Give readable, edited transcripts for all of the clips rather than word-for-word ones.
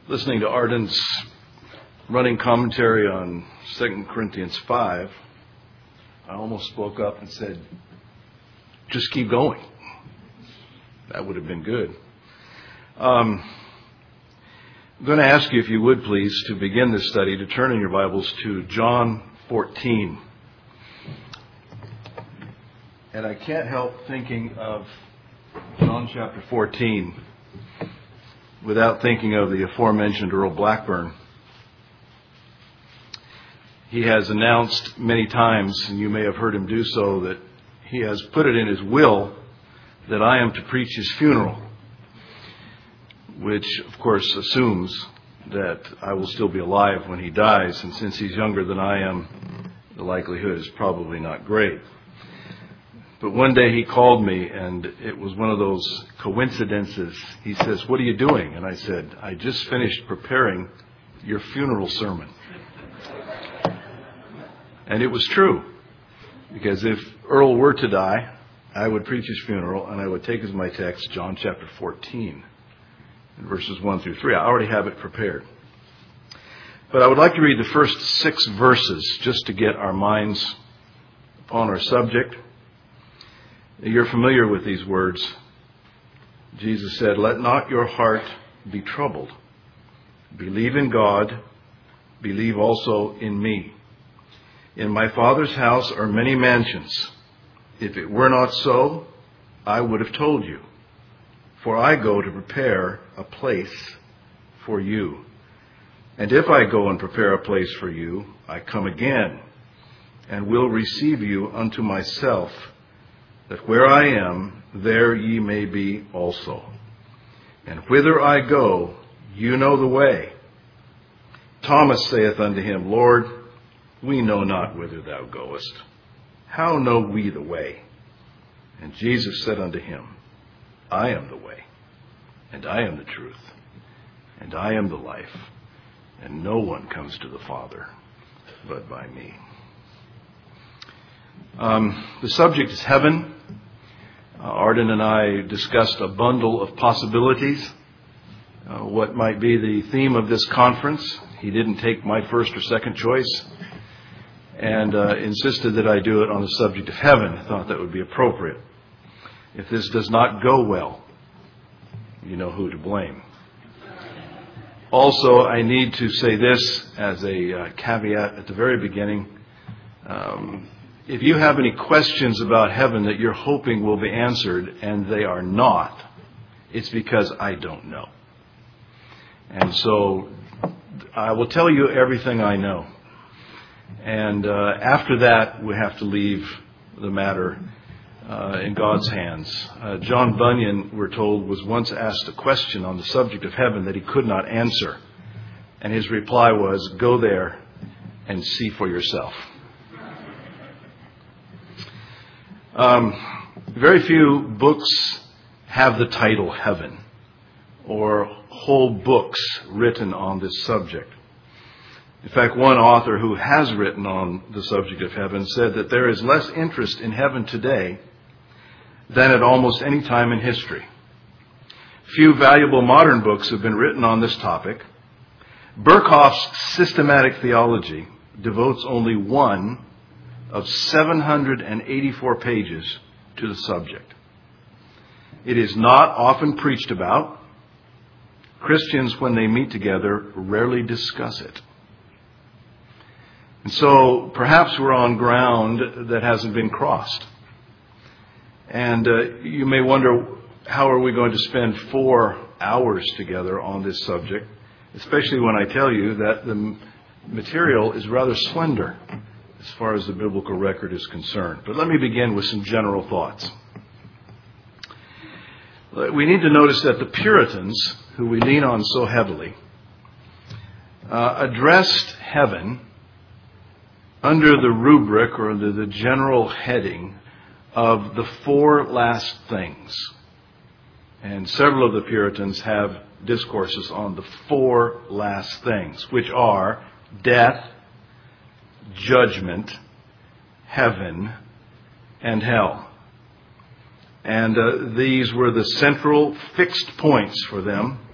listening to Arden's running commentary on 2 Corinthians 5, I almost spoke up and said, just keep going. That would have been good. I'm going to ask you, if you would please, to begin this study, to turn in your Bibles to John 14. And I can't help thinking of John chapter 14 without thinking of the aforementioned Earl Blackburn. He has announced many times, and you may have heard him do so, that he has put it in his will that I am to preach his funeral, which of course assumes that I will still be alive when he dies, and since he's younger than I am, the likelihood is probably not great. But one day he called me, and it was one of those coincidences. He says, "What are you doing?" And I said, "I just finished preparing your funeral sermon." And it was true, because if Earl were to die, I would preach his funeral, and I would take as my text John chapter 14, and verses 1 through 3. I already have it prepared. But I would like to read the first 6 verses just to get our minds upon our subject. You're familiar with these words. Jesus said, "Let not your heart be troubled. Believe in God. Believe also in me. In my Father's house are many mansions. If it were not so, I would have told you. For I go to prepare a place for you. And if I go and prepare a place for you, I come again and will receive you unto myself, that where I am, there ye may be also. And whither I go, you know the way." Thomas saith unto him, "Lord, we know not whither thou goest. How know we the way?" And Jesus said unto him, "I am the way, and I am the truth, and I am the life, and no one comes to the Father but by me." The subject is heaven. Arden and I discussed a bundle of possibilities, what might be the theme of this conference. He didn't take my first or second choice, and insisted that I do it on the subject of heaven. I thought that would be appropriate. If this does not go well, you know who to blame. Also, I need to say this as a caveat at the very beginning. If you have any questions about heaven that you're hoping will be answered and they are not, it's because I don't know. And so I will tell you everything I know. And after that, we have to leave the matter in God's hands. John Bunyan, we're told, was once asked a question on the subject of heaven that he could not answer. And his reply was, "Go there and see for yourself." Very few books have the title Heaven, or whole books written on this subject. In fact, one author who has written on the subject of heaven said that there is less interest in heaven today than at almost any time in history. Few valuable modern books have been written on this topic. Berkhof's systematic theology devotes only one of 784 pages to the subject. It is not often preached about. Christians, when they meet together, rarely discuss it. And so perhaps we're on ground that hasn't been crossed. And you may wonder, how are we going to spend 4 hours together on this subject, especially when I tell you that the material is rather slender as far as the biblical record is concerned. But let me begin with some general thoughts. We need to notice that the Puritans, who we lean on so heavily, addressed heaven under the rubric or under the general heading of the 4 last things. And several of the Puritans have discourses on the 4 last things, which are death, judgment, heaven, and hell. And these were the central fixed points for them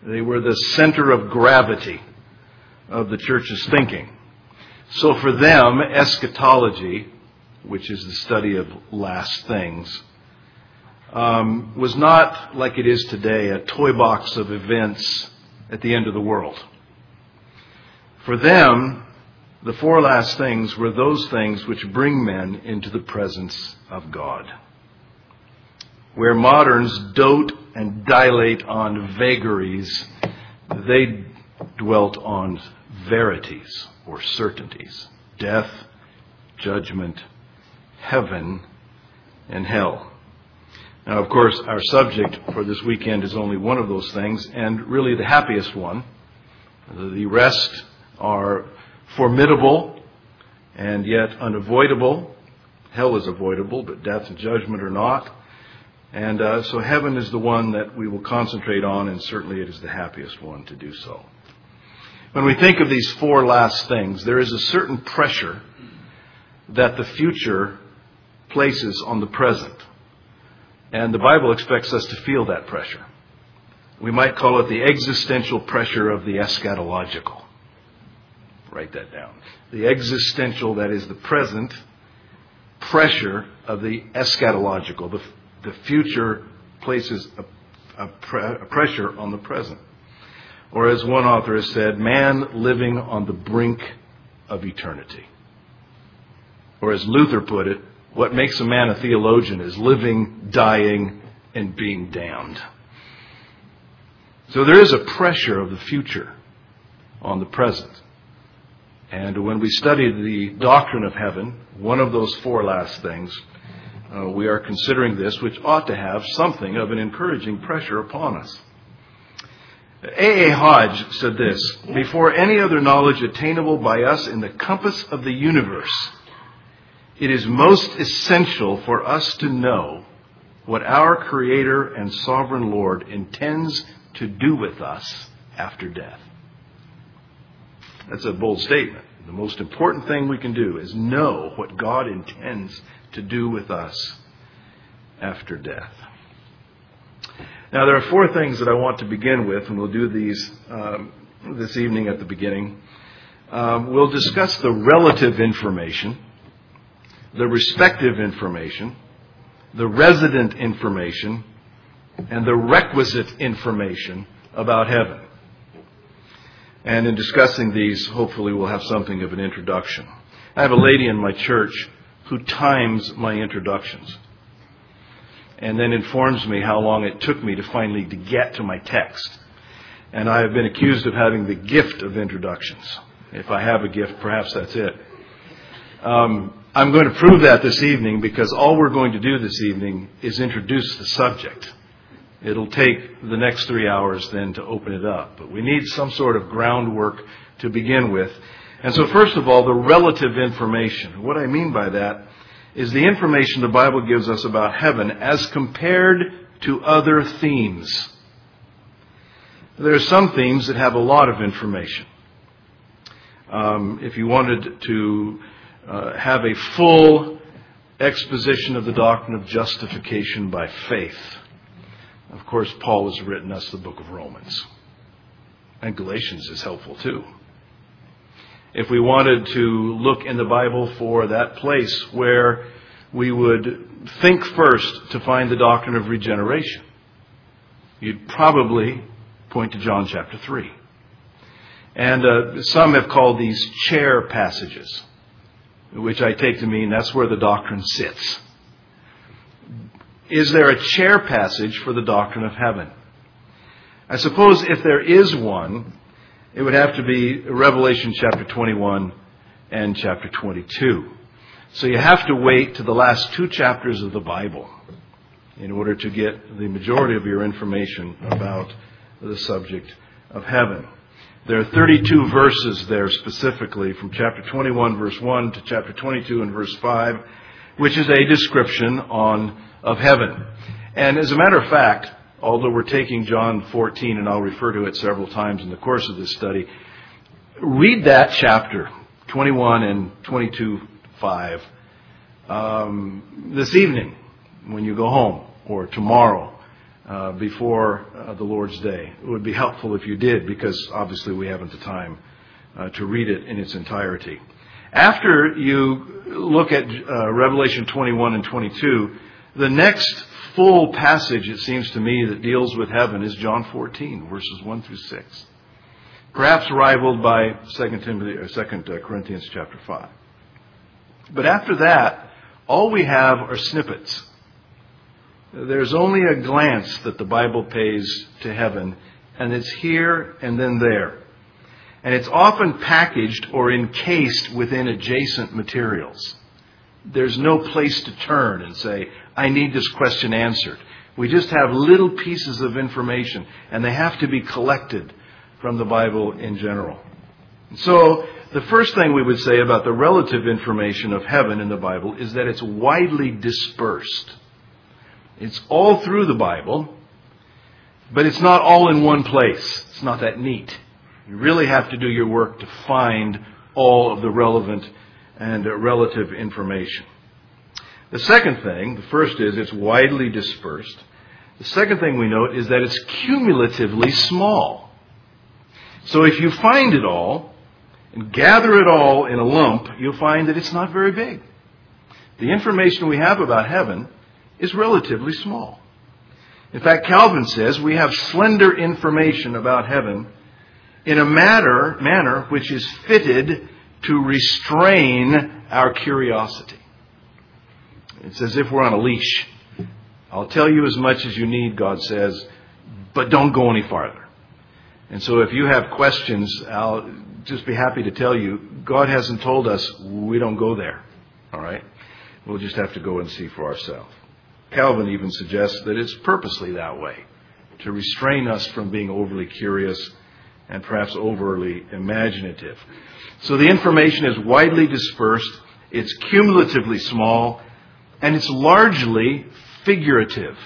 They were the center of gravity of the church's thinking. So for them, eschatology, which is the study of last things, was not like it is today, a toy box of events at the end of the world. For them, the four last things were those things which bring men into the presence of God. Where moderns dote and dilate on vagaries, they dwelt on verities or certainties. Death, judgment, heaven, and hell. Now, of course, our subject for this weekend is only one of those things, and really the happiest one. The rest are formidable and yet unavoidable. Hell is avoidable, but death and judgment are not. And so heaven is the one that we will concentrate on, and certainly it is the happiest one to do so. When we think of these four last things, there is a certain pressure that the future places on the present. And the Bible expects us to feel that pressure. We might call it the existential pressure of the eschatological. Write that down. The existential, that is the present, pressure of the eschatological. The future places a pressure on the present. Or as one author has said, man living on the brink of eternity. Or as Luther put it, what makes a man a theologian is living, dying, and being damned. So there is a pressure of the future on the present. And when we study the doctrine of heaven, one of those four last things, we are considering this, which ought to have something of an encouraging pressure upon us. A. Hodge said this: before any other knowledge attainable by us in the compass of the universe, it is most essential for us to know what our Creator and Sovereign Lord intends to do with us after death. That's a bold statement. The most important thing we can do is know what God intends to do with us after death. Now, there are four things that I want to begin with, and we'll do these this evening at the beginning. We'll discuss the relative information, the respective information, the resident information, and the requisite information about heaven. And in discussing these, hopefully we'll have something of an introduction. I have a lady in my church who times my introductions and then informs me how long it took me to finally get to my text. And I have been accused of having the gift of introductions. If I have a gift, perhaps that's it. I'm going to prove that this evening, because all we're going to do this evening is introduce the subject. It'll take the next 3 hours then to open it up. But we need some sort of groundwork to begin with. And so first of all, the relative information. What I mean by that is the information the Bible gives us about heaven as compared to other themes. There are some themes that have a lot of information. If you wanted to have a full exposition of the doctrine of justification by faith, of course, Paul has written us the book of Romans. And Galatians is helpful too. If we wanted to look in the Bible for that place where we would think first to find the doctrine of regeneration, you'd probably point to John chapter 3. And some have called these chair passages, which I take to mean that's where the doctrine sits. Is there a chair passage for the doctrine of heaven? I suppose if there is one, it would have to be Revelation chapter 21 and chapter 22. So you have to wait to the last two chapters of the Bible in order to get the majority of your information about the subject of heaven. There are 32 verses there specifically from chapter 21 verse 1 to chapter 22 and verse 5, which is a description of heaven. And as a matter of fact, although we're taking John 14, and I'll refer to it several times in the course of this study, read that chapter, 21 and 22:5, this evening when you go home, or tomorrow before the Lord's Day. It would be helpful if you did, because obviously we haven't the time to read it in its entirety. After you look at Revelation 21 and 22, the next full passage, it seems to me, that deals with heaven is John 14, verses 1 through 6. Perhaps rivaled by 2 Corinthians chapter 5. But after that, all we have are snippets. There's only a glance that the Bible pays to heaven, and it's here and then there. And it's often packaged or encased within adjacent materials. There's no place to turn and say, I need this question answered. We just have little pieces of information, and they have to be collected from the Bible in general. So, the first thing we would say about the relative information of heaven in the Bible is that it's widely dispersed. It's all through the Bible, but it's not all in one place. It's not that neat. You really have to do your work to find all of the relevant and relative information. The second thing, the first is it's widely dispersed. The second thing we note is that it's cumulatively small. So if you find it all and gather it all in a lump, you'll find that it's not very big. The information we have about heaven is relatively small. In fact, Calvin says we have slender information about heaven in a manner which is fitted to restrain our curiosity. It's as if we're on a leash. I'll tell you as much as you need, God says, but don't go any farther. And so if you have questions, I'll just be happy to tell you, God hasn't told us we don't go there. All right? We'll just have to go and see for ourselves. Calvin even suggests that it's purposely that way, to restrain us from being overly curious and perhaps overly imaginative. So the information is widely dispersed, it's cumulatively small, and it's largely figurative.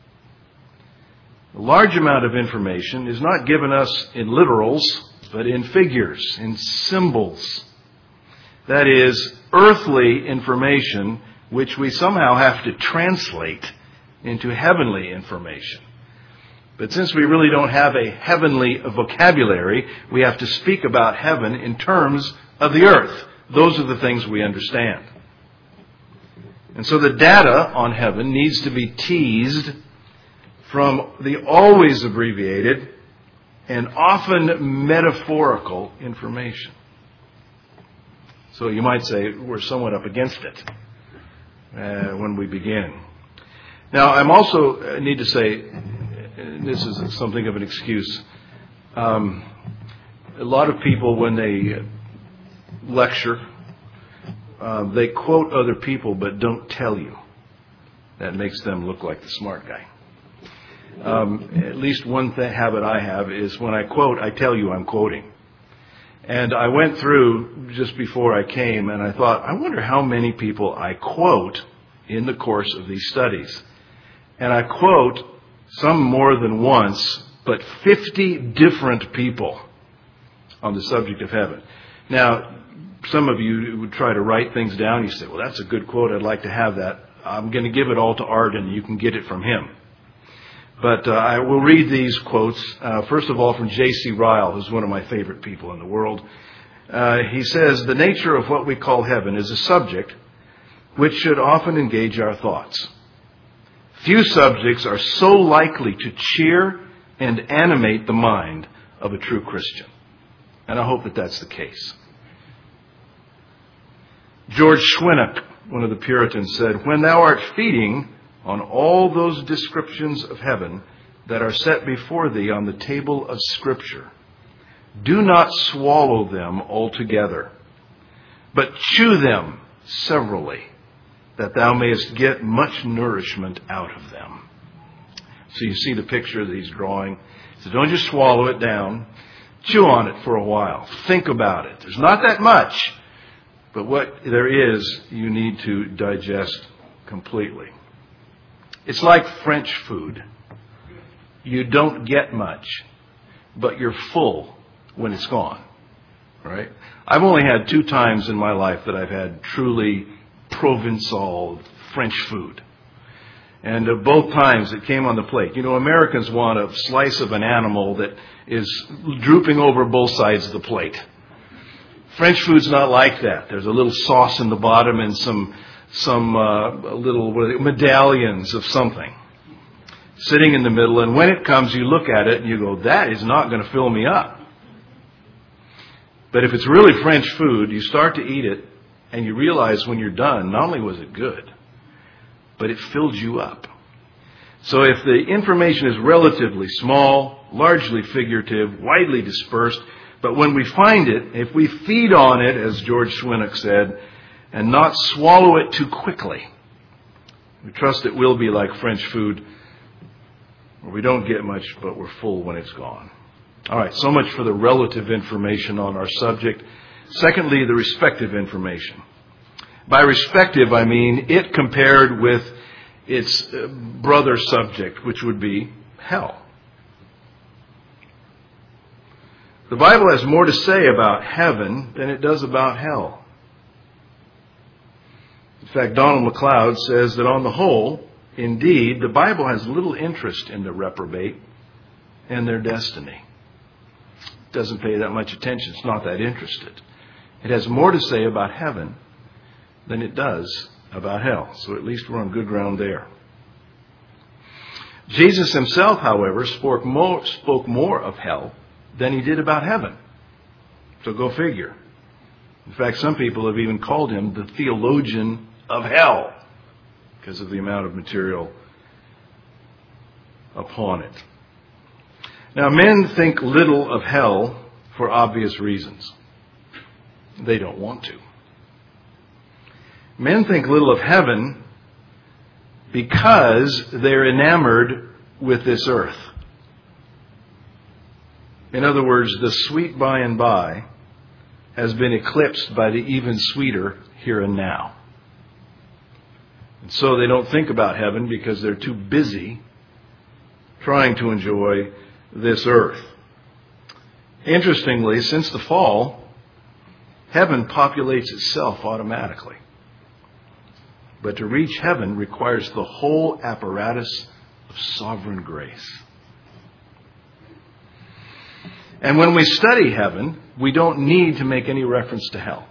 A large amount of information is not given us in literals, but in figures, in symbols. That is, earthly information which we somehow have to translate into heavenly information. But since we really don't have a heavenly vocabulary, we have to speak about heaven in terms of the earth. Those are the things we understand. And so the data on heaven needs to be teased from the always abbreviated and often metaphorical information. So you might say we're somewhat up against it when we begin. Now, I'm also need to say, this is something of an excuse. A lot of people, when they lecture, they quote other people but don't tell you. That makes them look like the smart guy. At least one habit I have is when I quote, I tell you I'm quoting. And I went through just before I came and I thought, I wonder how many people I quote in the course of these studies. And I quote some more than once, but 50 different people on the subject of heaven. Now, some of you would try to write things down. You say, well, that's a good quote. I'd like to have that. I'm going to give it all to Arden. You can get it from him. But I will read these quotes, first of all from J.C. Ryle, who's one of my favorite people in the world. He says, the nature of what we call heaven is a subject which should often engage our thoughts. Few subjects are so likely to cheer and animate the mind of a true Christian. And I hope that that's the case. George Schwinnock, one of the Puritans, said, when thou art feeding on all those descriptions of heaven that are set before thee on the table of Scripture, do not swallow them altogether, but chew them severally, that thou mayest get much nourishment out of them. So you see the picture that he's drawing. So don't just swallow it down. Chew on it for a while. Think about it. There's not that much, but what there is, you need to digest completely. It's like French food. You don't get much, but you're full when it's gone. Right? I've only had 2 times in my life that I've had truly Provençal French food. And both times it came on the plate. You know, Americans want a slice of an animal that is drooping over both sides of the plate. French food's not like that. There's a little sauce in the bottom and some little medallions of something sitting in the middle. And when it comes, you look at it and you go, that is not going to fill me up. But if it's really French food, you start to eat it and you realize when you're done, not only was it good, but it filled you up. So if the information is relatively small, largely figurative, widely dispersed, but when we find it, if we feed on it, as George Schwinnock said, and not swallow it too quickly, we trust it will be like French food, where we don't get much, but we're full when it's gone. All right, so much for the relative information on our subject. Secondly, the respective information. By respective, I mean it compared with its brother subject, which would be hell. The Bible has more to say about heaven than it does about hell. In fact, Donald MacLeod says that on the whole, indeed, the Bible has little interest in the reprobate and their destiny. It doesn't pay that much attention. It's not that interested. It has more to say about heaven than it does about hell. So at least we're on good ground there. Jesus himself, however, spoke more of hell than he did about heaven. So go figure. In fact, some people have even called him the theologian of hell because of the amount of material upon it. Now, men think little of hell for obvious reasons. They don't want to. Men think little of heaven because they're enamored with this earth. In other words, the sweet by and by has been eclipsed by the even sweeter here and now. And so they don't think about heaven because they're too busy trying to enjoy this earth. Interestingly, since the fall, heaven populates itself automatically. But to reach heaven requires the whole apparatus of sovereign grace. And when we study heaven, we don't need to make any reference to hell.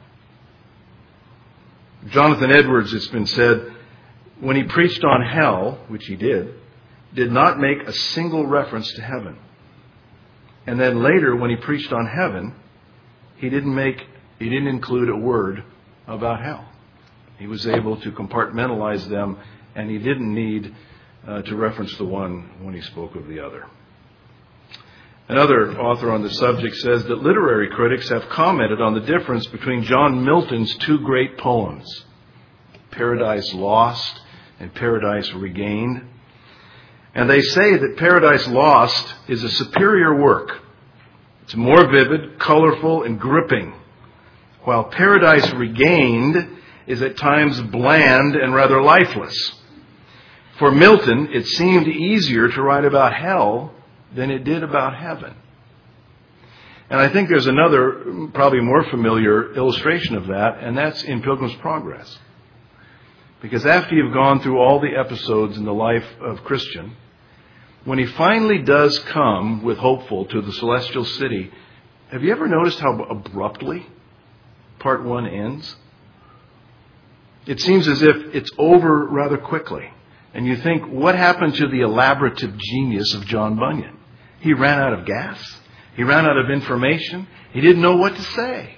Jonathan Edwards, it's been said, when he preached on hell, which he did not make a single reference to heaven. And then later, when he preached on heaven, he didn't include a word about hell. He was able to compartmentalize them, and he didn't need to reference the one when he spoke of the other. Another author on the subject says that literary critics have commented on the difference between John Milton's two great poems, Paradise Lost and Paradise Regained. And they say that Paradise Lost is a superior work. It's more vivid, colorful, and gripping, while Paradise Regained is at times bland and rather lifeless. For Milton, it seemed easier to write about hell than it did about heaven. And I think there's another, probably more familiar illustration of that, and that's in Pilgrim's Progress. Because after you've gone through all the episodes in the life of Christian, when he finally does come with Hopeful to the celestial city, have you ever noticed how abruptly part one ends? It seems as if it's over rather quickly. And you think, what happened to the elaborative genius of John Bunyan? He ran out of gas. He ran out of information. He didn't know what to say.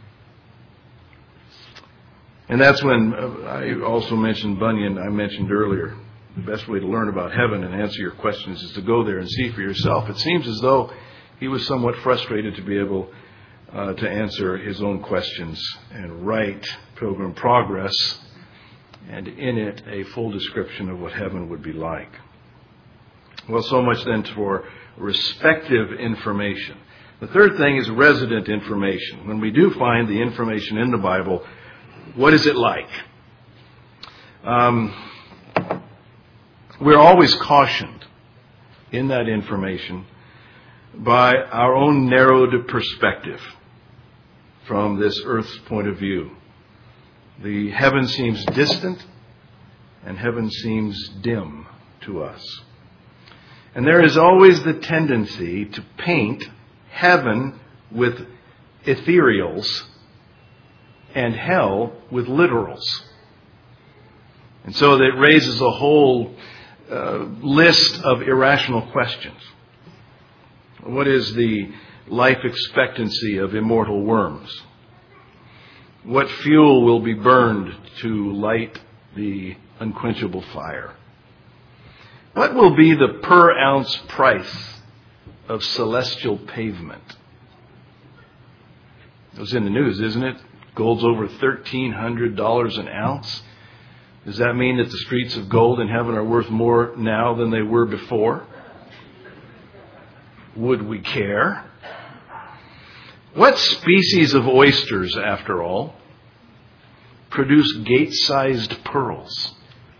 And that's when I also mentioned Bunyan, I mentioned earlier. The best way to learn about heaven and answer your questions is to go there and see for yourself. It seems as though he was somewhat frustrated to be able to answer his own questions and write Pilgrim Progress, and in it a full description of what heaven would be like. Well, so much then for respective information. The third thing is resident information. When we do find the information in the Bible, what is it like? We're always cautioned in that information by our own narrowed perspective from this earth's point of view. The heaven seems distant and heaven seems dim to us. And there is always the tendency to paint heaven with ethereals and hell with literals. And so that raises a whole list of irrational questions. What is the life expectancy of immortal worms? What fuel will be burned to light the unquenchable fire? What will be the per ounce price of celestial pavement? It was in the news, isn't it? Gold's over $1,300 an ounce. Does that mean that the streets of gold in heaven are worth more now than they were before? Would we care? What species of oysters, after all, produce gate-sized pearls?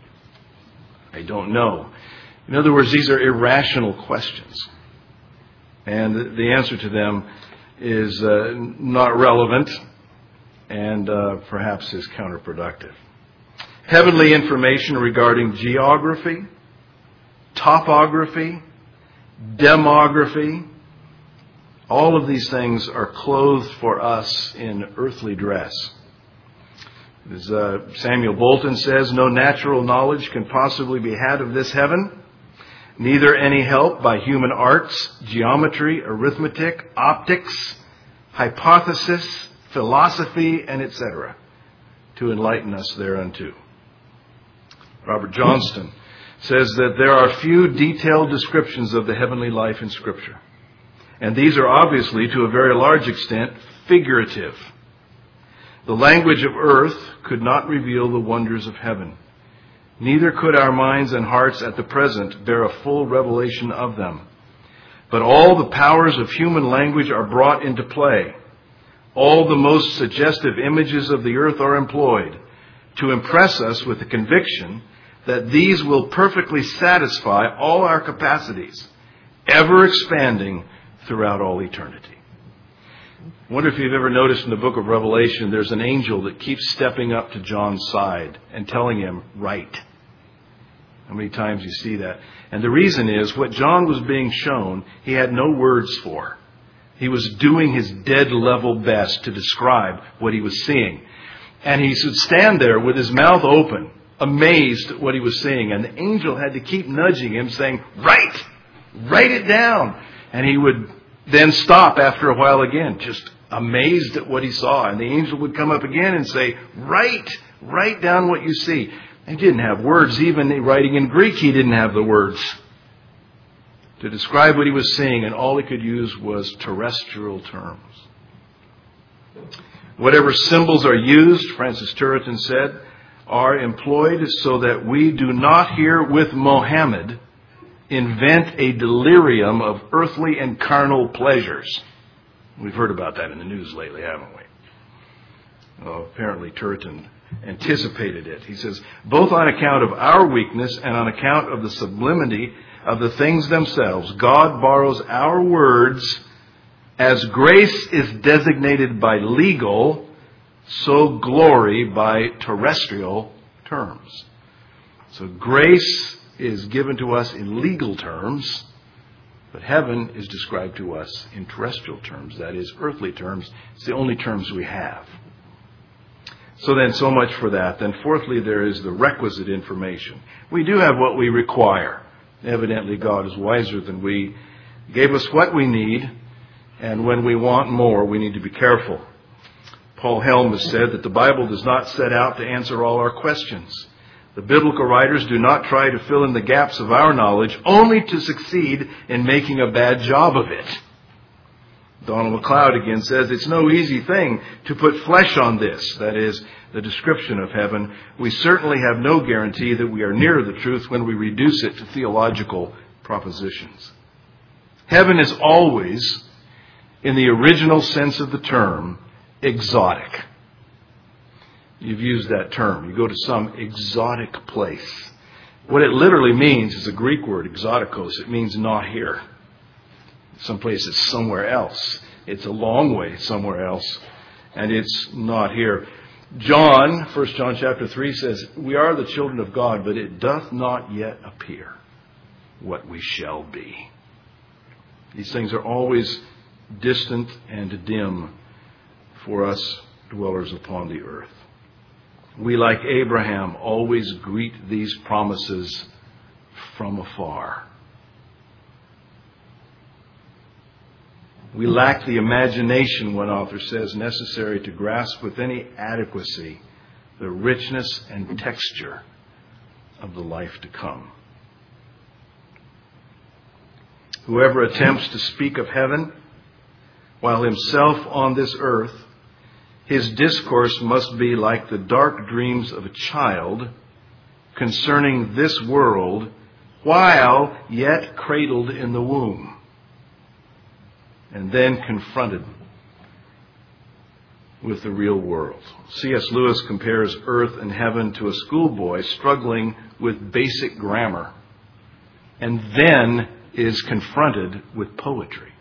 I don't know. In other words, these are irrational questions. And the answer to them is not relevant and perhaps is counterproductive. Heavenly information regarding geography, topography, demography, all of these things are clothed for us in earthly dress. As Samuel Bolton says, no natural knowledge can possibly be had of this heaven, neither any help by human arts, geometry, arithmetic, optics, hypothesis, philosophy, and etc., to enlighten us thereunto. Robert Johnston says that there are few detailed descriptions of the heavenly life in Scripture. And these are obviously, to a very large extent, figurative. The language of earth could not reveal the wonders of heaven. Neither could our minds and hearts at the present bear a full revelation of them. But all the powers of human language are brought into play. All the most suggestive images of the earth are employed to impress us with the conviction that these will perfectly satisfy all our capacities, ever expanding throughout all eternity. I wonder if you've ever noticed in the book of Revelation, there's an angel that keeps stepping up to John's side and telling him, write. How many times you see that? And the reason is, what John was being shown, he had no words for. He was doing his dead level best to describe what he was seeing. And he would stand there with his mouth open, amazed at what he was seeing. And the angel had to keep nudging him, saying, write it down. And he would then stop after a while again, just amazed at what he saw. And the angel would come up again and say, write down what you see. He didn't have words. Even writing in Greek, he didn't have the words to describe what he was seeing, and all he could use was terrestrial terms. Whatever symbols are used, Francis Turretin said, are employed so that we do not here with Mohammed invent a delirium of earthly and carnal pleasures. We've heard about that in the news lately, haven't we? Well, apparently Turretin anticipated it. He says, both on account of our weakness and on account of the sublimity of the things themselves, God borrows our words as grace is designated by legal, so glory by terrestrial terms. So grace is given to us in legal terms, but heaven is described to us in terrestrial terms, that is, earthly terms. It's the only terms we have. So then, so much for that. Then fourthly, there is the requisite information. We do have what we require. Evidently, God is wiser than we. He gave us what we need, and when we want more, we need to be careful. Paul Helm has said that the Bible does not set out to answer all our questions. The biblical writers do not try to fill in the gaps of our knowledge, only to succeed in making a bad job of it. Donald MacLeod again says, it's no easy thing to put flesh on this, that is, the description of heaven. We certainly have no guarantee that we are nearer the truth when we reduce it to theological propositions. Heaven is always, in the original sense of the term, exotic. You've used that term. You go to some exotic place. What it literally means is a Greek word, exotikos. It means not here. Someplace it's somewhere else. It's a long way somewhere else, and it's not here. John, 1 John chapter 3 says, we are the children of God, but it doth not yet appear what we shall be. These things are always distant and dim for us dwellers upon the earth. We, like Abraham, always greet these promises from afar. We lack the imagination, one author says, necessary to grasp with any adequacy the richness and texture of the life to come. Whoever attempts to speak of heaven while himself on this earth, his discourse must be like the dark dreams of a child concerning this world while yet cradled in the womb, and then confronted with the real world. C.S. Lewis compares earth and heaven to a schoolboy struggling with basic grammar and then is confronted with poetry.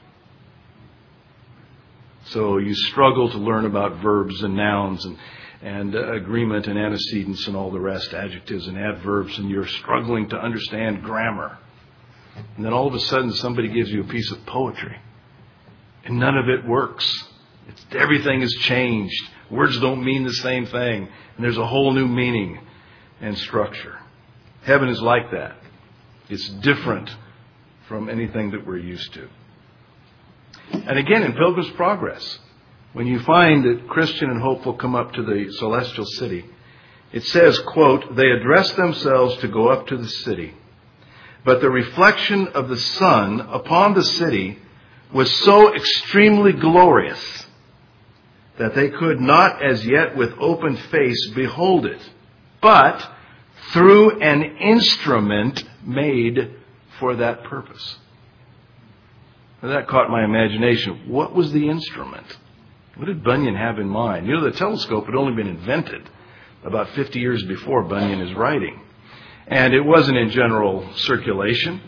So you struggle to learn about verbs and nouns and agreement and antecedents and all the rest, adjectives and adverbs, and you're struggling to understand grammar. And then all of a sudden somebody gives you a piece of poetry. And none of it works. Everything has changed. Words don't mean the same thing. And there's a whole new meaning and structure. Heaven is like that. It's different from anything that we're used to. And again, in Pilgrim's Progress, when you find that Christian and hopeful come up to the celestial city, it says, quote, they address themselves to go up to the city, but the reflection of the sun upon the city was so extremely glorious that they could not as yet with open face behold it, but through an instrument made for that purpose. Now, that caught my imagination. What was the instrument? What did Bunyan have in mind? You know, the telescope had only been invented about 50 years before Bunyan is writing. And it wasn't in general circulation.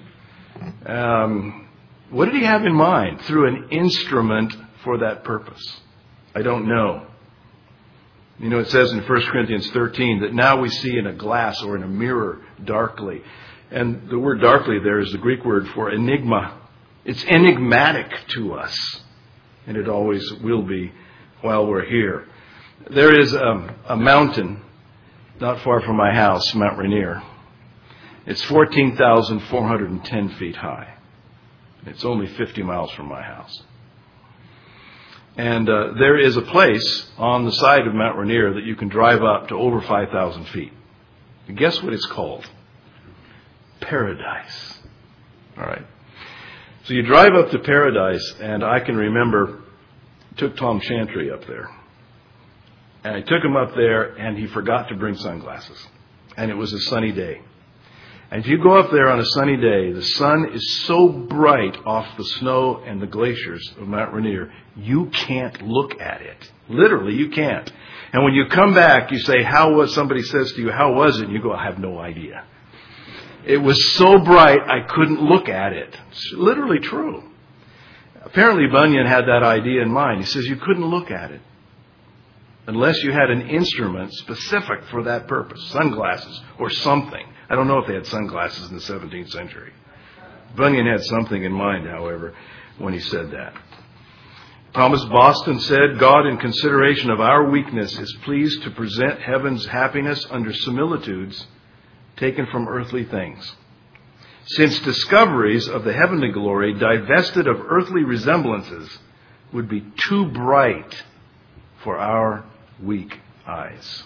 What did he have in mind through an instrument for that purpose? I don't know. You know, it says in 1 Corinthians 13 that now we see in a glass or in a mirror darkly. And the word darkly there is the Greek word for enigma. It's enigmatic to us. And it always will be while we're here. There is a mountain not far from my house, Mount Rainier. It's 14,410 feet high. It's only 50 miles from my house. And there is a place on the side of Mount Rainier that you can drive up to over 5,000 feet. And guess what it's called? Paradise. All right. So you drive up to Paradise, and I can remember, I took Tom Chantry up there. And I took him up there, and he forgot to bring sunglasses. And it was a sunny day. And if you go up there on a sunny day, the sun is so bright off the snow and the glaciers of Mount Rainier, you can't look at it. Literally, you can't. And when you come back, you say, somebody says to you, how was it? And you go, I have no idea. It was so bright, I couldn't look at it. It's literally true. Apparently, Bunyan had that idea in mind. He says you couldn't look at it unless you had an instrument specific for that purpose, sunglasses or something. I don't know if they had sunglasses in the 17th century. Bunyan had something in mind, however, when he said that. Thomas Boston said, God, in consideration of our weakness, is pleased to present heaven's happiness under similitudes taken from earthly things. Since discoveries of the heavenly glory divested of earthly resemblances would be too bright for our weak eyes.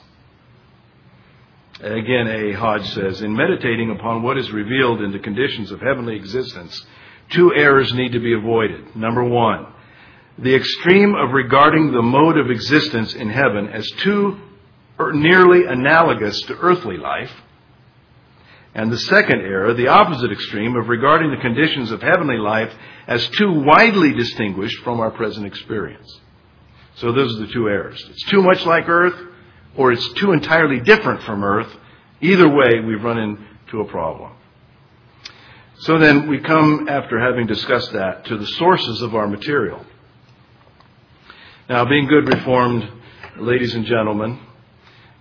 Again, A. Hodge says, in meditating upon what is revealed in the conditions of heavenly existence, two errors need to be avoided. Number one, the extreme of regarding the mode of existence in heaven as too nearly analogous to earthly life. And the second error, the opposite extreme of regarding the conditions of heavenly life as too widely distinguished from our present experience. So those are the two errors. It's too much like earth, or it's too entirely different from earth. Either way, we've run into a problem. So then we come, after having discussed that, to the sources of our material. Now, being good Reformed, ladies and gentlemen,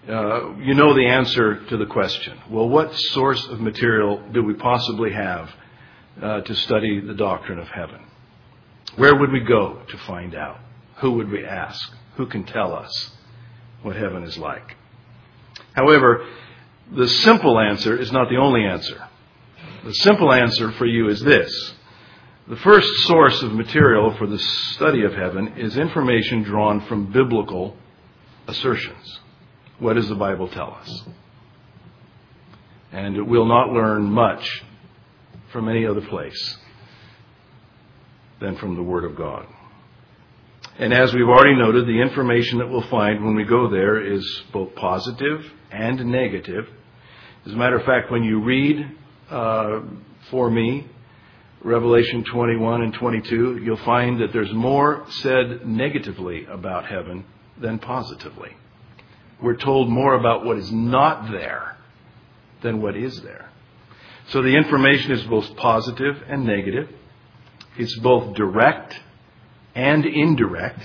you know the answer to the question. Well, what source of material do we possibly have to study the doctrine of heaven? Where would we go to find out? Who would we ask? Who can tell us what heaven is like? However, the simple answer is not the only answer. The simple answer for you is this. The first source of material for the study of heaven is information drawn from biblical assertions. What does the Bible tell us? And we'll not learn much from any other place than from the Word of God. And as we've already noted, the information that we'll find when we go there is both positive and negative. As a matter of fact, when you read for me Revelation 21 and 22, you'll find that there's more said negatively about heaven than positively. We're told more about what is not there than what is there. So the information is both positive and negative. It's both direct and indirect.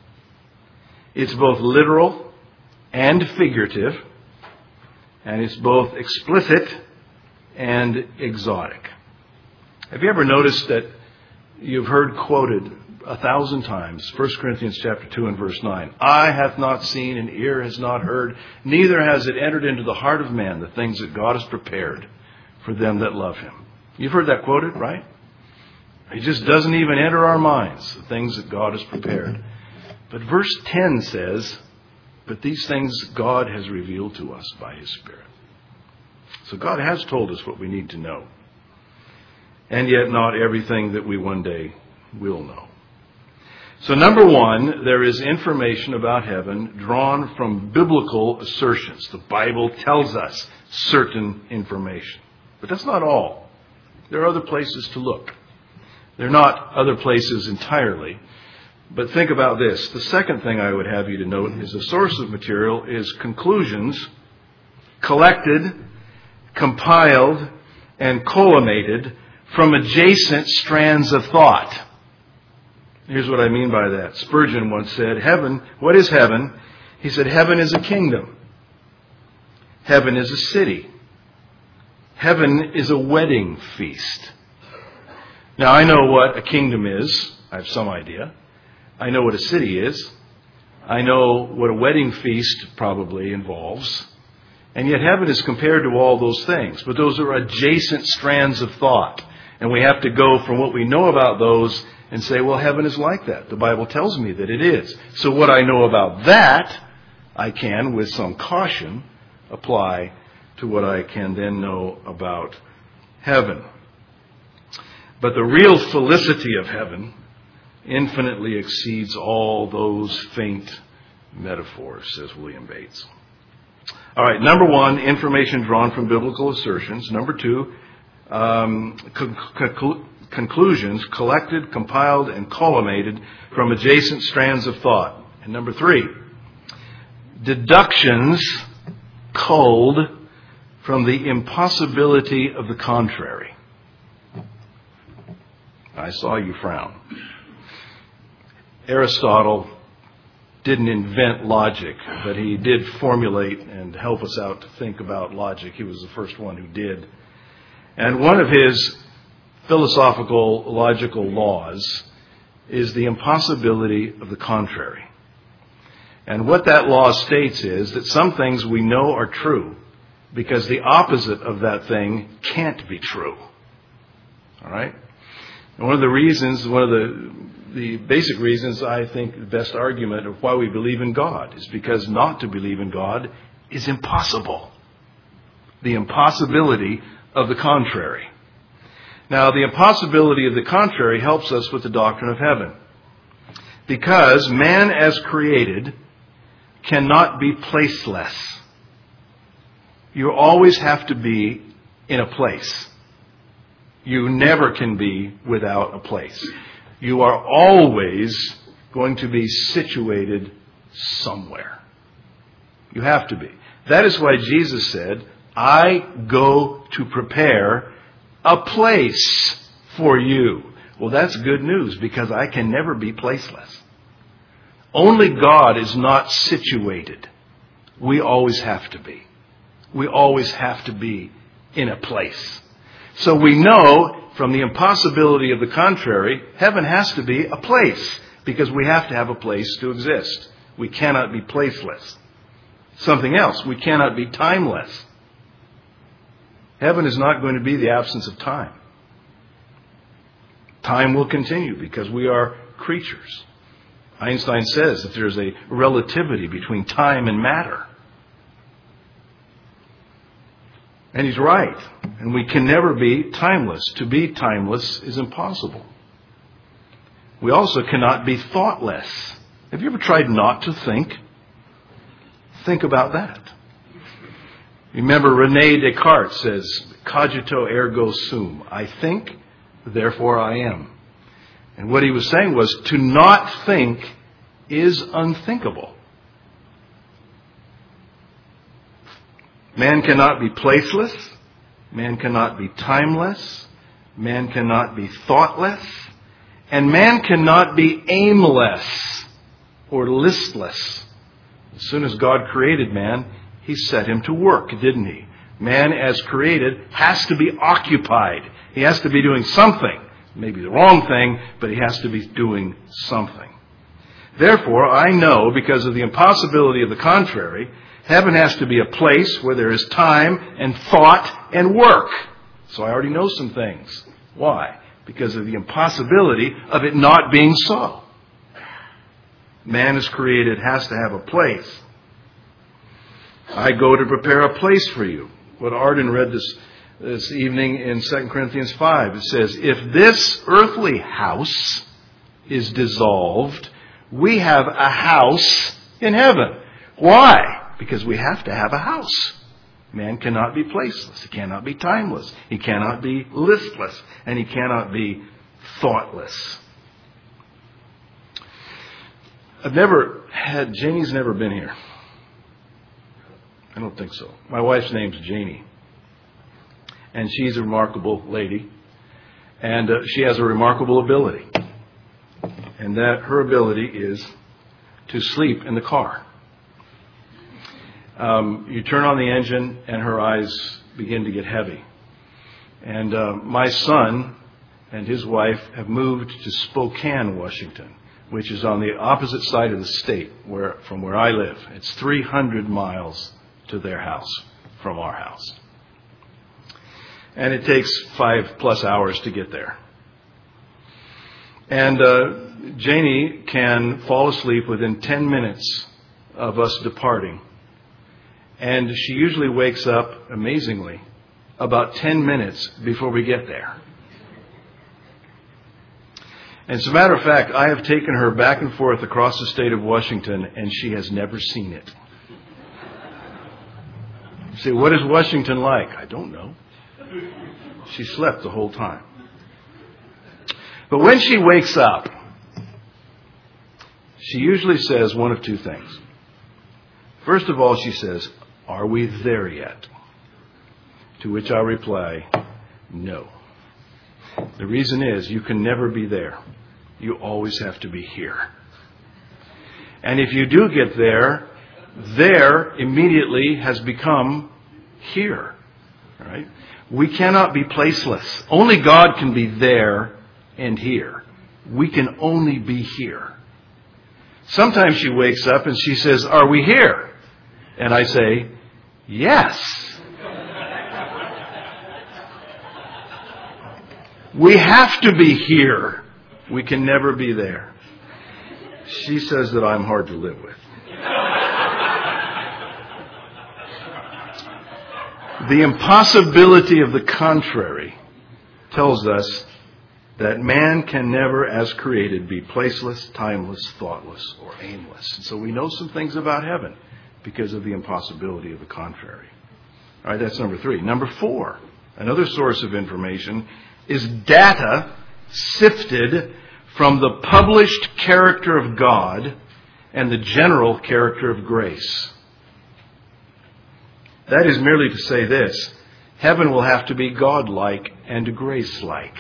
It's both literal and figurative. And it's both explicit and exotic. Have you ever noticed that you've heard quoted 1,000 times, 1 Corinthians chapter 2 and verse 9, "Eye hath not seen and ear has not heard, neither has it entered into the heart of man the things that God has prepared for them that love Him." You've heard that quoted, right? It just doesn't even enter our minds, the things that God has prepared. But verse 10 says, "But these things God has revealed to us by His Spirit." So God has told us what we need to know. And yet not everything that we one day will know. So number one, there is information about heaven drawn from biblical assertions. The Bible tells us certain information. But that's not all. There are other places to look. They're not other places entirely. But think about this. The second thing I would have you to note is the source of material is conclusions collected, compiled, and collated from adjacent strands of thought. Here's what I mean by that. Spurgeon once said, "Heaven, what is heaven?" He said, "Heaven is a kingdom. Heaven is a city. Heaven is a wedding feast." Now, I know what a kingdom is. I have some idea. I know what a city is. I know what a wedding feast probably involves. And yet heaven is compared to all those things. But those are adjacent strands of thought. And we have to go from what we know about those and say, well, heaven is like that. The Bible tells me that it is. So what I know about that, I can, with some caution, apply to what I can then know about heaven. But the real felicity of heaven infinitely exceeds all those faint metaphors, says William Bates. All right, number one, information drawn from biblical assertions. Number two, conclusions collected, compiled, and collated from adjacent strands of thought. And number three, deductions culled from the impossibility of the contrary. I saw you frown. Aristotle didn't invent logic, but he did formulate and help us out to think about logic. He was the first one who did. And one of his philosophical logical laws is the impossibility of the contrary. And what that law states is that some things we know are true because the opposite of that thing can't be true. All right? And one of the basic reasons, I think, the best argument of why we believe in God is because not to believe in God is impossible. The impossibility of the contrary. Now, the impossibility of the contrary helps us with the doctrine of heaven. Because man as created cannot be placeless. You always have to be in a place. You never can be without a place. You are always going to be situated somewhere. You have to be. That is why Jesus said, I go to prepare a place for you. Well, that's good news because I can never be placeless. Only God is not situated. We always have to be. We always have to be in a place. So we know from the impossibility of the contrary, heaven has to be a place, because we have to have a place to exist. We cannot be placeless. Something else, we cannot be timeless. Heaven is not going to be the absence of time. Time will continue because we are creatures. Einstein says that there's a relativity between time and matter. And he's right. And we can never be timeless. To be timeless is impossible. We also cannot be thoughtless. Have you ever tried not to think? Think about that. Remember, René Descartes says, cogito ergo sum. I think, therefore I am. And what he was saying was, to not think is unthinkable. Man cannot be placeless. Man cannot be timeless. Man cannot be thoughtless. And man cannot be aimless or listless. As soon as God created man, He set him to work, didn't He? Man, as created, has to be occupied. He has to be doing something. Maybe the wrong thing, but he has to be doing something. Therefore, I know, because of the impossibility of the contrary, heaven has to be a place where there is time and thought and work. So I already know some things. Why? Because of the impossibility of it not being so. Man is created, has to have a place. I go to prepare a place for you. What Arden read this evening in 2 Corinthians 5, it says, if this earthly house is dissolved, we have a house in heaven. Why? Because we have to have a house. Man cannot be placeless. He cannot be timeless. He cannot be listless. And he cannot be thoughtless. Janie's never been here. I don't think so. My wife's name's Janie. And she's a remarkable lady. And she has a remarkable ability. And that her ability is to sleep in the car. You turn on the engine and her eyes begin to get heavy. And my son and his wife have moved to Spokane, Washington, which is on the opposite side of the state from where I live. It's 300 miles to their house from our house. And it takes 5+ hours to get there. And Janie can fall asleep within 10 minutes of us departing. And she usually wakes up, amazingly, about 10 minutes before we get there. And as a matter of fact, I have taken her back and forth across the state of Washington, and she has never seen it. You say, what is Washington like? I don't know. She slept the whole time. But when she wakes up, she usually says one of two things. First of all, she says, are we there yet? To which I reply, no. The reason is you can never be there. You always have to be here. And if you do get there, there immediately has become here. Right? We cannot be placeless. Only God can be there and here. We can only be here. Sometimes she wakes up and she says, are we here? And I say, yes. We have to be here. We can never be there. She says that I'm hard to live with. The impossibility of the contrary tells us that man can never, as created, be placeless, timeless, thoughtless, or aimless. And so we know some things about heaven because of the impossibility of the contrary. All right, that's number 3. Number 4, another source of information is data sifted from the published character of God and the general character of grace. That is merely to say this: heaven will have to be God-like and grace-like.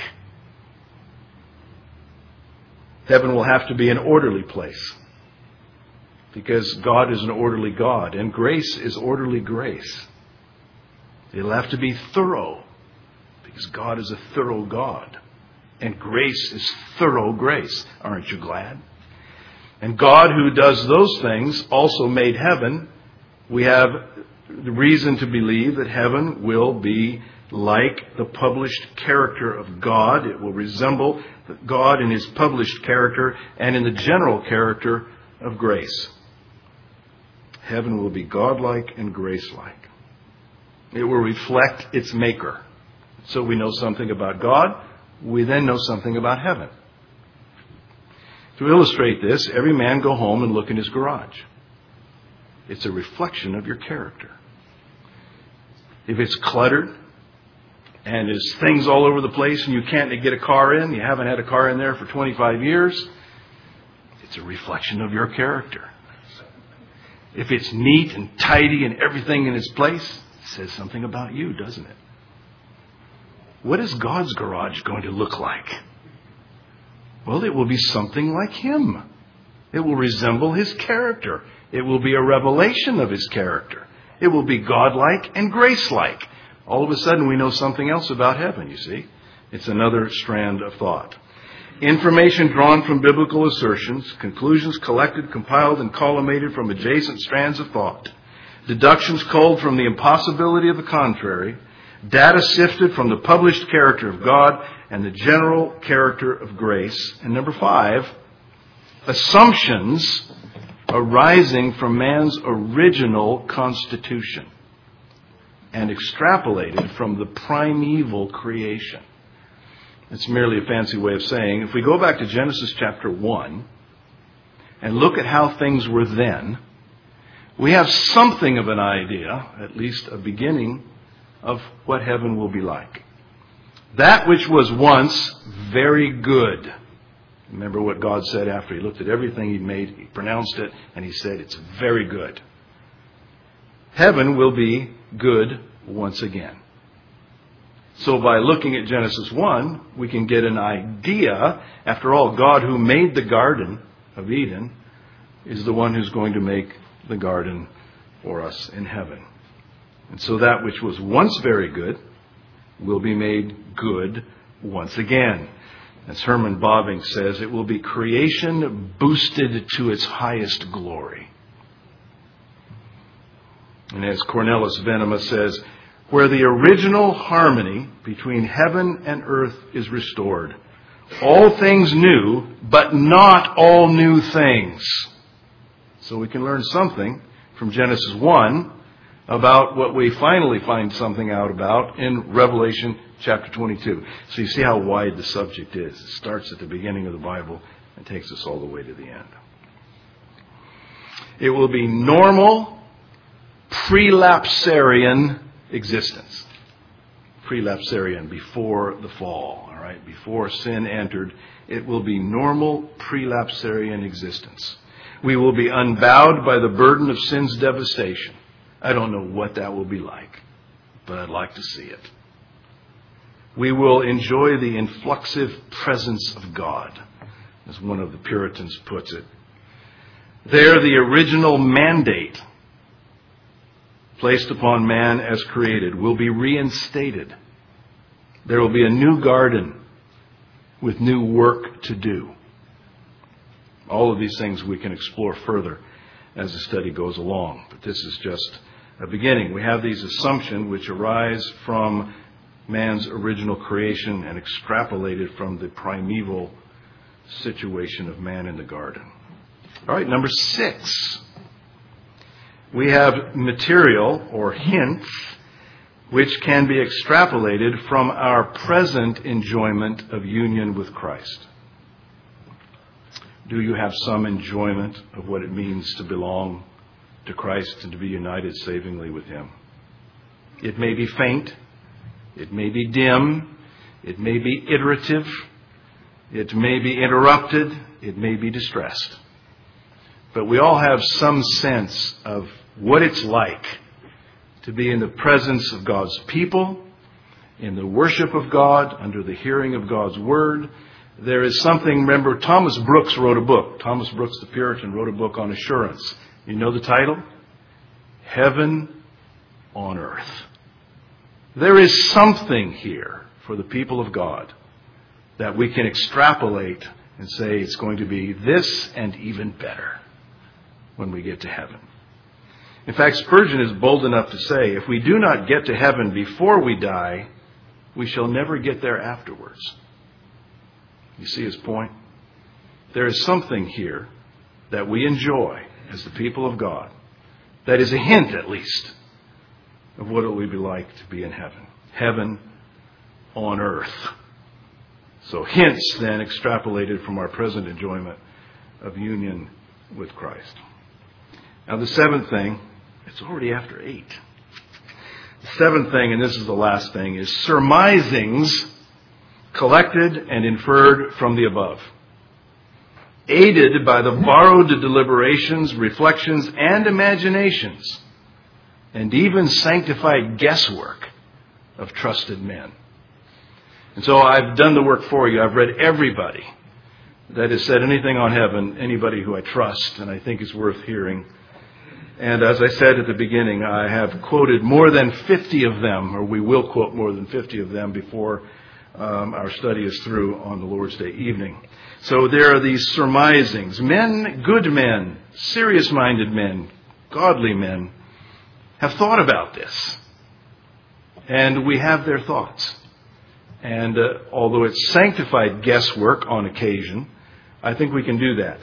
Heaven will have to be an orderly place. because God is an orderly God, and grace is orderly grace. It'll have to be thorough, because God is a thorough God, and grace is thorough grace. Aren't you glad? And God, who does those things, also made heaven. We have the reason to believe that heaven will be like the published character of God. It will resemble God in His published character and in the general character of grace. Heaven will be godlike and grace-like. It will reflect its Maker. So we know something about God. We then know something about heaven. To illustrate this, every man go home and look in his garage. It's a reflection of your character. If it's cluttered and there's things all over the place and you can't get a car in, you haven't had a car in there for 25 years, it's a reflection of your character. If it's neat and tidy and everything in its place, it says something about you, doesn't it? What is God's garage going to look like? Well, it will be something like Him. It will resemble His character. It will be a revelation of His character. It will be godlike and grace-like. All of a sudden we know something else about heaven, you see. It's another strand of thought. Information drawn from biblical assertions, conclusions collected, compiled, and collimated from adjacent strands of thought, deductions culled from the impossibility of the contrary, data sifted from the published character of God and the general character of grace. And number 5, assumptions arising from man's original constitution and extrapolated from the primeval creation. It's merely a fancy way of saying, if we go back to Genesis chapter 1 and look at how things were then, we have something of an idea, at least a beginning, of what heaven will be like. That which was once very good. Remember what God said after He looked at everything He'd made, He pronounced it, and He said, it's very good. Heaven will be good once again. So by looking at Genesis 1, we can get an idea. After all, God who made the Garden of Eden is the one who's going to make the garden for us in heaven. And so that which was once very good will be made good once again. As Herman Bobbing says, it will be creation boosted to its highest glory. And as Cornelis Venema says, where the original harmony between heaven and earth is restored, all things new, but not all new things. So we can learn something from Genesis 1 about what we finally find something out about in Revelation chapter 22. So you see how wide the subject is. It starts at the beginning of the Bible and takes us all the way to the end. It will be normal, prelapsarian existence. Prelapsarian, before the fall, all right? Before sin entered, it will be normal, prelapsarian existence. We will be unbowed by the burden of sin's devastation. I don't know what that will be like, but I'd like to see it. We will enjoy the influxive presence of God, as one of the Puritans puts it. There, the original mandate placed upon man as created will be reinstated. There will be a new garden with new work to do. All of these things we can explore further as the study goes along, but this is just a beginning. We have these assumptions which arise from man's original creation and extrapolated from the primeval situation of man in the garden. All right, number 6. We have material or hints which can be extrapolated from our present enjoyment of union with Christ. Do you have some enjoyment of what it means to belong to Christ and to be united savingly with Him? It may be faint. It may be dim. It may be iterative. It may be interrupted. It may be distressed. But we all have some sense of what it's like to be in the presence of God's people, in the worship of God, under the hearing of God's Word, There is something, remember, Thomas Brooks wrote a book. Thomas Brooks, the Puritan, wrote a book on assurance. You know the title? Heaven on Earth. There is something here for the people of God that we can extrapolate and say it's going to be this and even better when we get to heaven. In fact, Spurgeon is bold enough to say, if we do not get to heaven before we die, we shall never get there afterwards. You see his point? There is something here that we enjoy as the people of God that is a hint, at least, of what it will be like to be in heaven. Heaven on earth. So hints then extrapolated from our present enjoyment of union with Christ. Now the seventh thing, it's already after 8. The seventh thing, and this is the last thing, is surmisings collected and inferred from the above, aided by the borrowed deliberations, reflections, and imaginations, and even sanctified guesswork of trusted men. And so I've done the work for you. I've read everybody that has said anything on heaven, anybody who I trust and I think is worth hearing. And as I said at the beginning, I have quoted more than 50 of them, or we will quote more than 50 of them before our study is through on the Lord's Day evening. So there are these surmisings. Men, good men, serious-minded men, godly men, have thought about this. And we have their thoughts. And although it's sanctified guesswork on occasion, I think we can do that.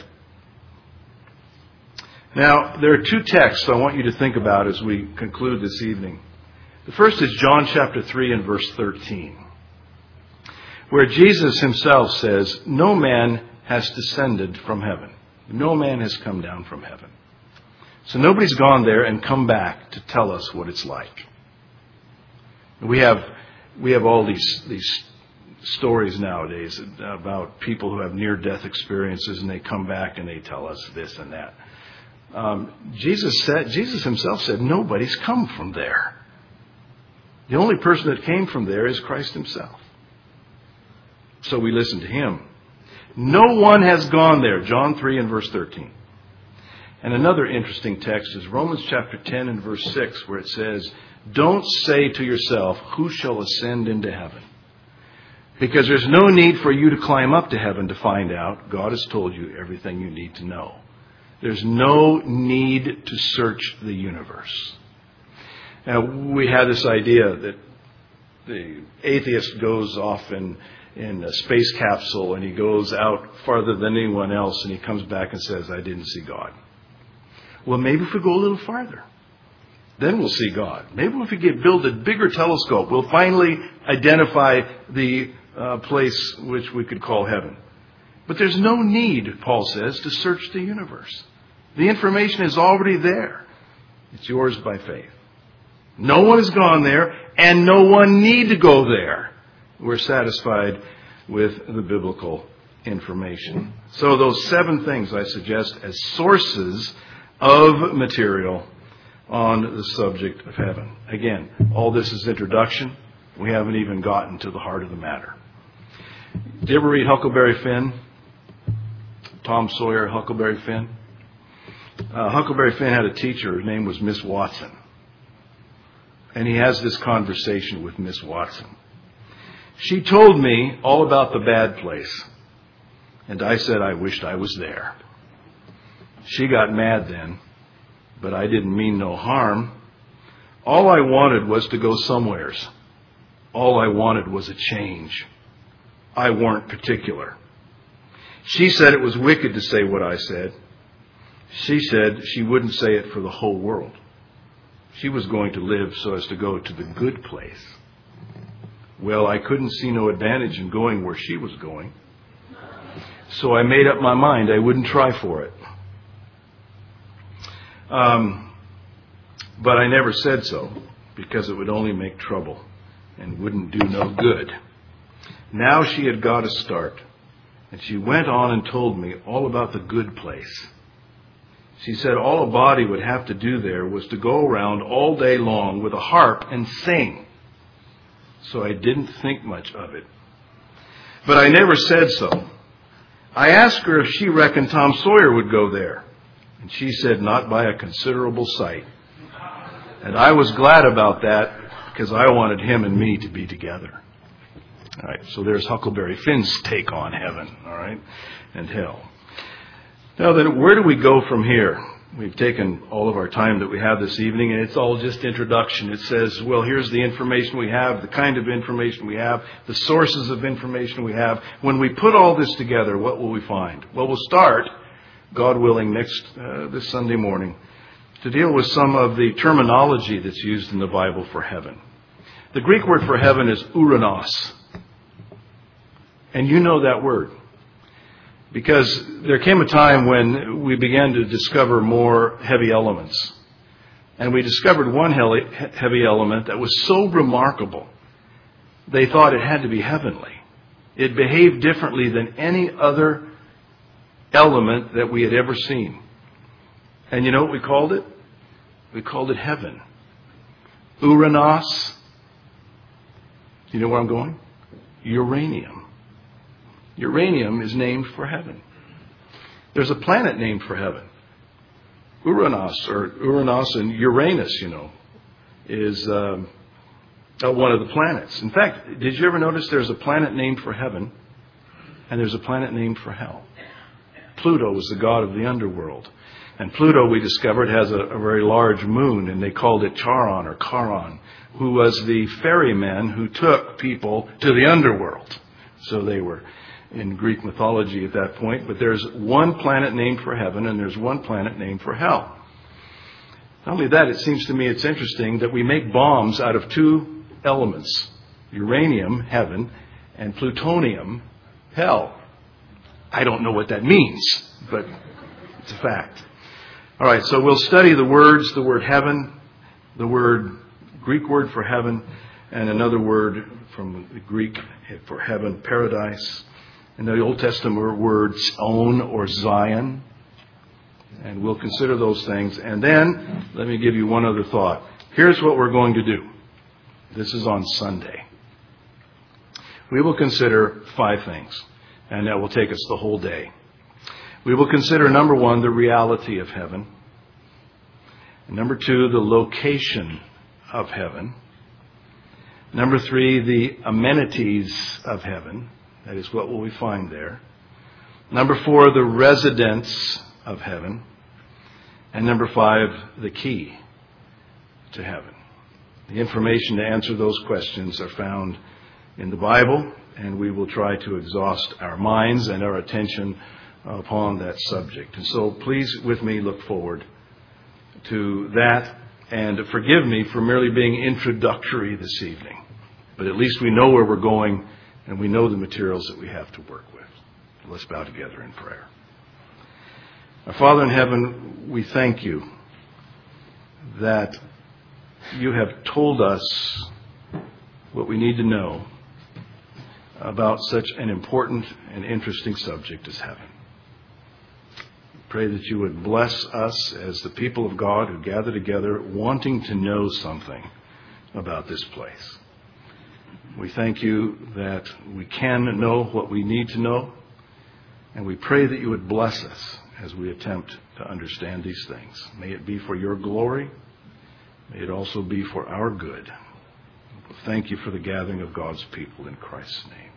Now, there are 2 texts I want you to think about as we conclude this evening. The first is John chapter 3 and verse 13, where Jesus himself says, no man has descended from heaven. No man has come down from heaven. So nobody's gone there and come back to tell us what it's like. We have all these stories nowadays about people who have near-death experiences, and they come back and they tell us this and that. Jesus himself said, nobody's come from there. The only person that came from there is Christ himself. So we listen to him. No one has gone there. John 3 and verse 13. And another interesting text is Romans chapter 10 and verse 6, where it says, don't say to yourself, who shall ascend into heaven? Because there's no need for you to climb up to heaven to find out. God has told you everything you need to know. There's no need to search the universe. Now, we have this idea that the atheist goes off in a space capsule and he goes out farther than anyone else and he comes back and says, I didn't see God. Well, maybe if we go a little farther, then we'll see God. Maybe if we build a bigger telescope, we'll finally identify the place which we could call heaven. But there's no need, Paul says, to search the universe. The information is already there. It's yours by faith. No one has gone there, and no one need to go there. We're satisfied with the biblical information. So those 7 things I suggest as sources of material on the subject of heaven. Again, all this is introduction. We haven't even gotten to the heart of the matter. Did you ever read Huckleberry Finn? Tom Sawyer, Huckleberry Finn? Huckleberry Finn had a teacher. Her name was Miss Watson. And he has this conversation with Miss Watson. She told me all about the bad place. And I said I wished I was there. She got mad then, but I didn't mean no harm. All I wanted was to go somewheres. All I wanted was a change. I weren't particular. She said it was wicked to say what I said. She said she wouldn't say it for the whole world. She was going to live so as to go to the good place. Well, I couldn't see no advantage in going where she was going. So I made up my mind I wouldn't try for it. But I never said so, because it would only make trouble and wouldn't do no good. Now she had got a start, and she went on and told me all about the good place. She said all a body would have to do there was to go around all day long with a harp and sing. So I didn't think much of it. But I never said so. I asked her if she reckoned Tom Sawyer would go there. And she said, not by a considerable sight. And I was glad about that because I wanted him and me to be together. All right, so there's Huckleberry Finn's take on heaven, all right, and hell. Now then, where do we go from here? We've taken all of our time that we have this evening, and it's all just introduction. It says, well, here's the information we have, the kind of information we have, the sources of information we have. When we put all this together, what will we find? Well, we'll start, God willing, this Sunday morning, to deal with some of the terminology that's used in the Bible for heaven. The Greek word for heaven is uranos. And you know that word. Because there came a time when we began to discover more heavy elements. And we discovered one heavy element that was so remarkable, they thought it had to be heavenly. It behaved differently than any other element that we had ever seen. And you know what we called it? We called it heaven. Uranos. You know where I'm going? Uranium. Uranium is named for heaven. There's a planet named for heaven. Uranus and Uranus, is one of the planets. In fact, did you ever notice there's a planet named for heaven and there's a planet named for hell? Pluto was the god of the underworld. And Pluto, we discovered, has a very large moon, and they called it Charon or Charon, who was the ferryman who took people to the underworld. So they were in Greek mythology at that point. But there's one planet named for heaven, and there's one planet named for hell. Not only that, it seems to me it's interesting that we make bombs out of two elements. Uranium, heaven, and plutonium, hell. I don't know what that means, but it's a fact. All right, so we'll study the words, the word heaven, the Greek word for heaven, and another word from the Greek for heaven, paradise, and the Old Testament word Zion or Zion. And we'll consider those things. And then, let me give you one other thought. Here's what we're going to do. This is on Sunday. We will consider 5 things, and that will take us the whole day. We will consider, number 1, the reality of heaven. And number 2, the location of heaven. Number 3, the amenities of heaven. That is, what will we find there? Number 4, the residence of heaven. And number 5, the key to heaven. The information to answer those questions are found in the Bible, and we will try to exhaust our minds and our attention upon that subject. And so please, with me, look forward to that, and forgive me for merely being introductory this evening. But at least we know where we're going, and we know the materials that we have to work with. Let's bow together in prayer. Our Father in heaven, we thank you that you have told us what we need to know about such an important and interesting subject as heaven. Pray that you would bless us as the people of God who gather together wanting to know something about this place. We thank you that we can know what we need to know, and we pray that you would bless us as we attempt to understand these things. May it be for your glory. May it also be for our good. Thank you for the gathering of God's people in Christ's name.